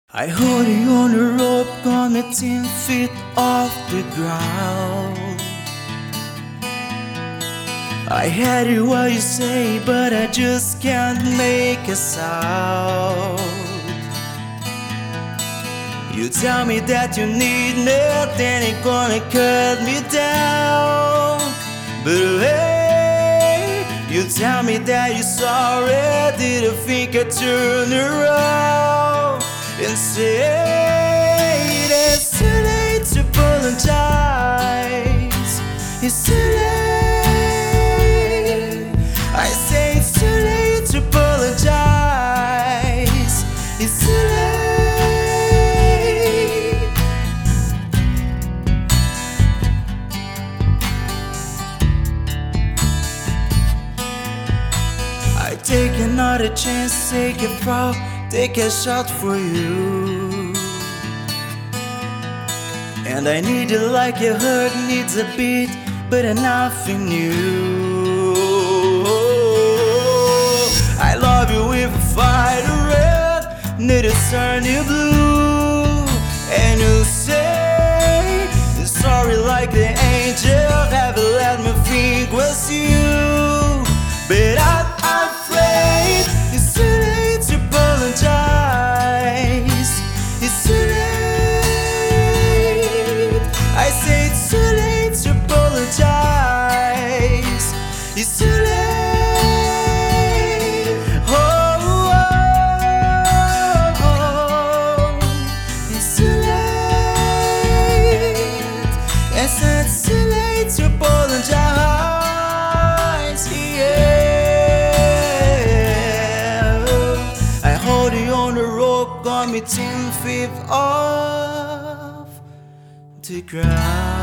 I hold you on the rope, gone 10 feet off the ground. I hear you what you say, but I just can't make a sound. You tell me that you need nothing, it's gonna cut me down. But hey, you tell me that you're sorry, didn't think I'd turn around and say it's too late to apologize. It's too late. I say it's too late to apologize. It's too late. I take another chance, take a fall, take a shot for you. And I need you like your heart needs a beat, but nothing new. I love you with a fire red, need to turn you blue. And you say you're sorry like the angel, haven't let me think was you. But I'm afraid it's too late to apologize. It's too late. I say it's too late to apologize. It's too late. Oh, oh, oh. It's too late. Yes, it's too late to apologize. Yeah. I hold you on the rope, got me 10 feet off the ground.